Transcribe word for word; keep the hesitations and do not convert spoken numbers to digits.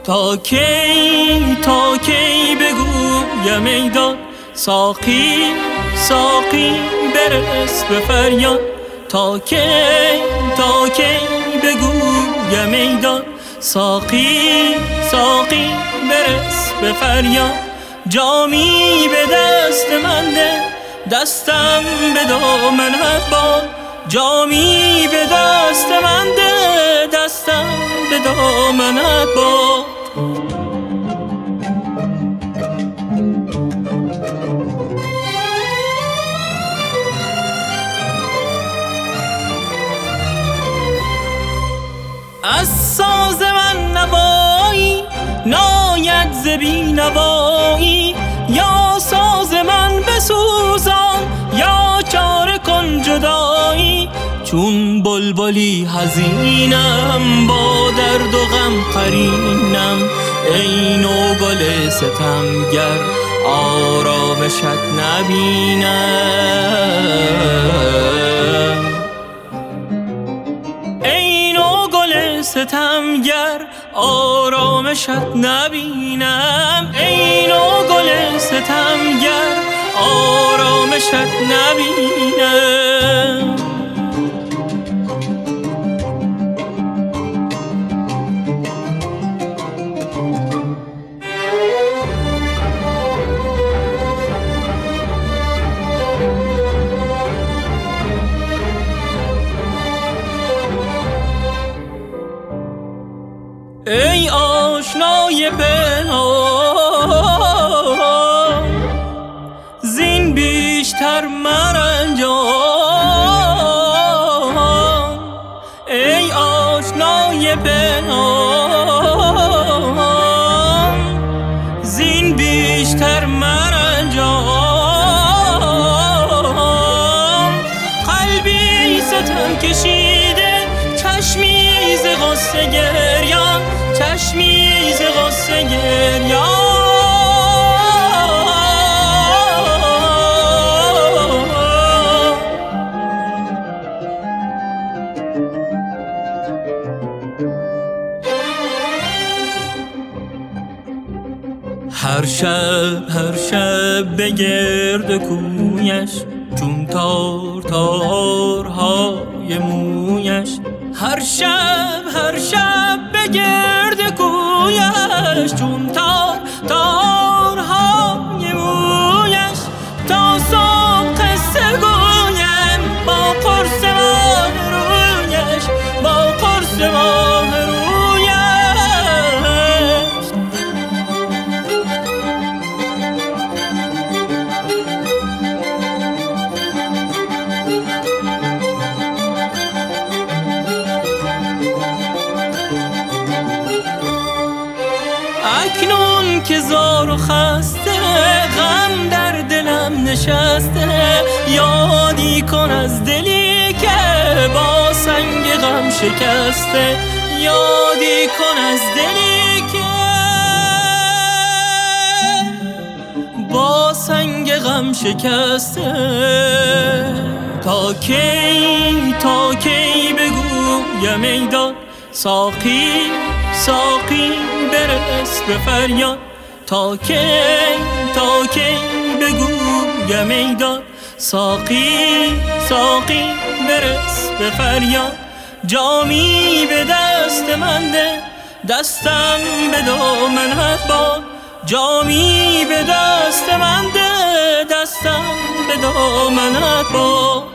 تا کی تا کی بگویم ای داد ساقی ساقی برس به فریاد. تا کی تا کی بگویم ای داد ساقی ساقی برس به فریاد. جامی به دست من ده دستم به دامنت باد. جامی به دست من ده دستم به دامنت باد. از ساز من نوایی ناید ز بینوایی. یا ساز من بسوزان یا چاره کن جدایی. چون بلبلی حزینم با درد و غم قرینم. ای نو گل ستمگر آرامشت نبینم. ای نو گل ستمگر آرامشت نبینم. ای نو گل ستمگر آرامشت نبینم. ای آشنای پنهان زین بیشتر مرنجان. ای آشنای پنهان زین بیشتر مرنجان. قلبی ستم کشیده چشمی ز غصه گریان. چشمی ز غصه گریان. هر شب هر شب به گرد کویش چون تار تارهای مویش. هر شب هر شب به گرد کویش چون تار تارهای مویش. تا صبح قصه گویم با قرص ماه رویش. با قرص ماه رویش. اکنون که زار و خسته غم در دلم نشسته. یادی کن از دلی که با سنگ غم شکسته. یادی کن از دلی که با سنگ غم شکسته. تا کی تا کی بگویم ای داد ساقی ساقی برس به فریاد. تا کی تا کی بگویم ای داد ساقی ساقی برس به فریاد. جامی به دست من ده دستم به دامنت باد. جامی به دست من ده دستم به دامنت باد.